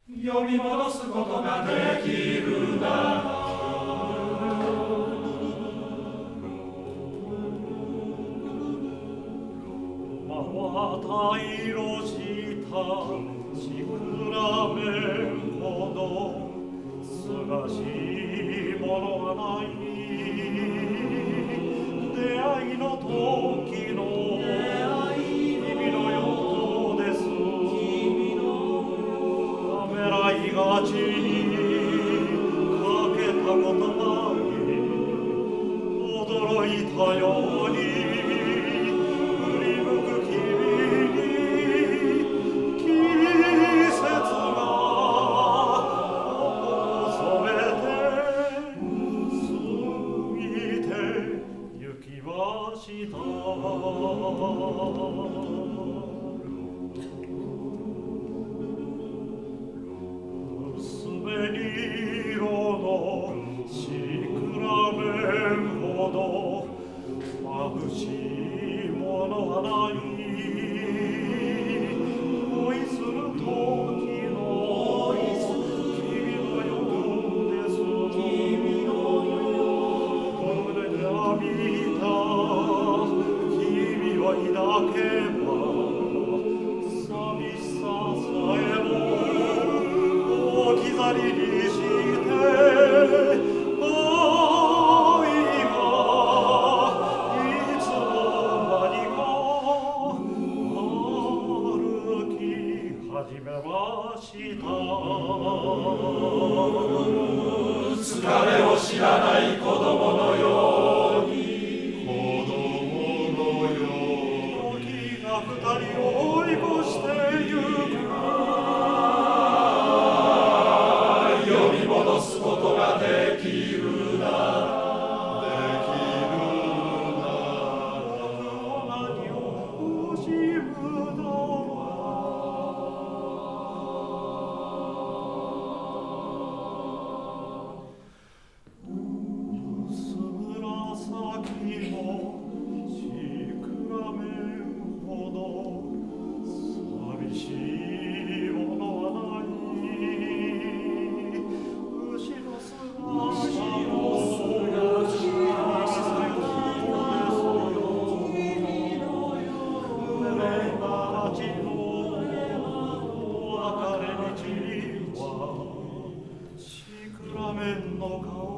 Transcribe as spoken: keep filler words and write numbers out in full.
呼び戻すことができるならまた色したしくらめんほどすがしいものはない出会いの時の君の横ですためらいがちにかけた言葉に驚いたように振り向く君に季節が心染めて過ぎてゆきました薄紅色のしくらめんほど眩しいものはない恋する時の君のようです胸で浴びた君を抱けば寂しささえも置き去りにして愛がいつの間にか歩き始めました疲れを知らない子供のように子供のように時が二人を追い越してゆく呼び戻すことができるならできるなら何を惜しむだ薄紫のしくらめんほど寂しいものはない牛の姿も別れ道はしくらめんの顔